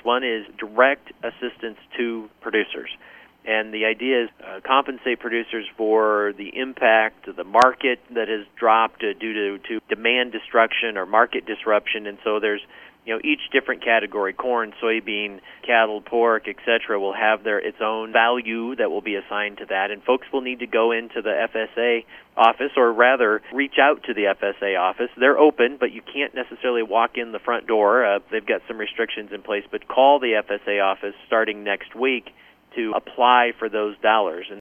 One is direct assistance to producers. And the idea is compensate producers for the impact of the market that has dropped due to demand destruction or market disruption. And so there's each different category, corn, soybean, cattle, pork, etc., will have its own value that will be assigned to that. And folks will need to go into the FSA office, or rather reach out to the FSA office. They're open, but you can't necessarily walk in the front door. They've got some restrictions in place, but call the FSA office starting next week to apply for those dollars.